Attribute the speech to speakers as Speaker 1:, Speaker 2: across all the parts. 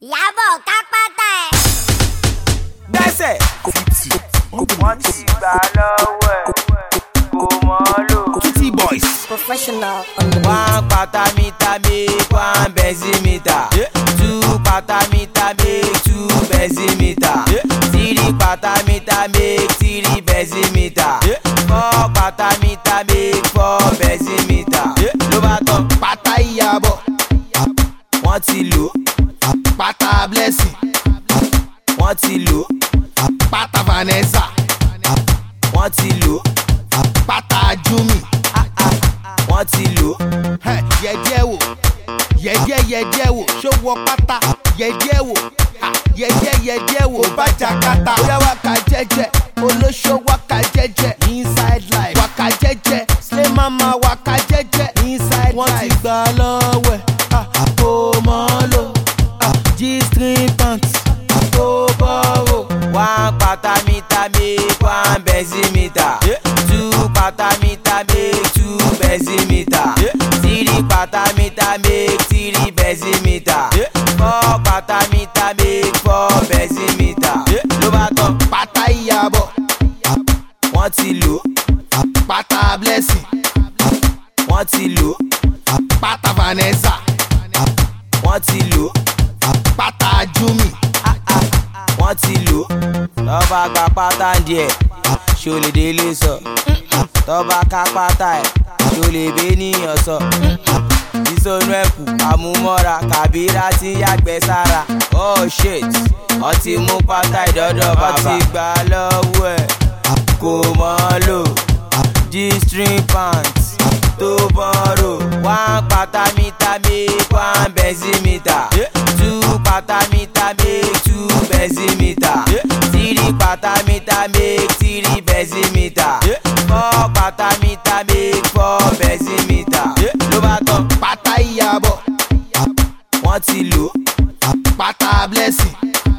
Speaker 1: Ìyábọ̀ ká pátá ẹ̀.
Speaker 2: Gbẹ́sẹ̀.
Speaker 3: Wọ́n ti gbà lọ́wọ́ ẹ̀ kò mọ́ lò.
Speaker 2: Kitty boys.
Speaker 1: Professional on the beat.
Speaker 2: One pata meter make one benzimeter. Two pata meter make two benzimeter. Three pata meter make three benzimeter. Four pata meter make four benzimeter. Ló bá tán pátá Ìyábọ̀. Wọ́n ti lò pátá Blessing. Wọ́n ti lò pátá Vanessa. Wọ́n ti lò pátá Jumi. Wọ́n ti lò yẹ̀jẹ̀ wò yẹ̀jẹ̀ wò ṣòwò pátá yẹ̀jẹ̀ wò yẹ̀jẹ̀ wò bàjá kàtà. Bóyá wákà jẹ́jẹ́ olóṣó wákà jẹ́jẹ́ inside life wákà jẹ́jẹ́ slay mama wákà jẹ́jẹ́ inside life. Wọ́n ti gbà lọ́wọ́ ẹ̀ kò mọ́ lò G-string pants kò bọ́rọ̀. One pata meter make one benzimeter. Two pata meter make two benzimeter. Three pata meter make three benzimeter. Four pata meter make four benzimeter. Ló bá tán pátá Ìyábọ̀. Wọ́n ti lò pátá Blessing. Wọ́n ti lò pátá Vanessa. Wọ́n ti lò pátá Jumi. Wọ́n ti lò tọ́ba gba pátá díẹ̀ ṣó lè délé sọ. Tọ́ba ká pátá ẹ̀ ṣó lè bẹ́ níyàn sọ. Ìsọnù ẹ̀kú àmúmọ́ra Kàbírà ti yàgbẹ́ sára. Oh shit, wọ́n ti mú pátá ìdọ́dọ̀ bàbá. Wọ́n ti gbà lọ́wọ́ ẹ̀ kò mọ́ lò G-string pants tó bọ́rọ̀. One pata meter make one benzimeter. Two pata meter make two benzimeter. Three pata meter make three benzimeter. Four pata meter make four benzimeter. Ló bá tán pátá Ìyábọ̀. Wọ́n ti lò pátá Blessing.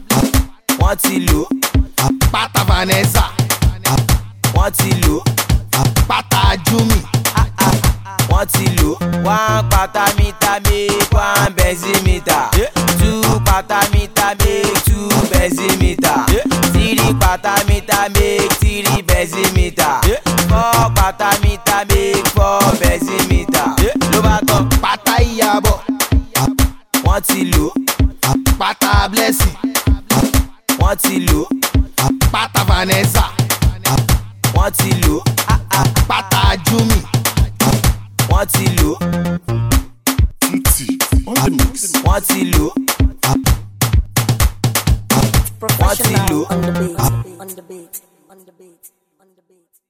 Speaker 2: Wọ́n ti lò pátá Vanessa. Wọ́n ti lò pátá Jumi. Wọ́n ti lò one pata meter make one benzimeter. Two pata meter make two benzimeter. Three pata meter make three benzimeter. Four pata meter make four benzimeter. Ló bá tán pátá Ìyábọ̀. Wọ́n ti lò pátá Blessing. Wọ́n ti lò pátá Vanessa. Wọ́n ti lò pátá Jumi. Wọ́n ti lò
Speaker 4: on the mix.
Speaker 2: wọ́n ti lò
Speaker 1: Professional on the beat. On the beat. On the beat. On the beat.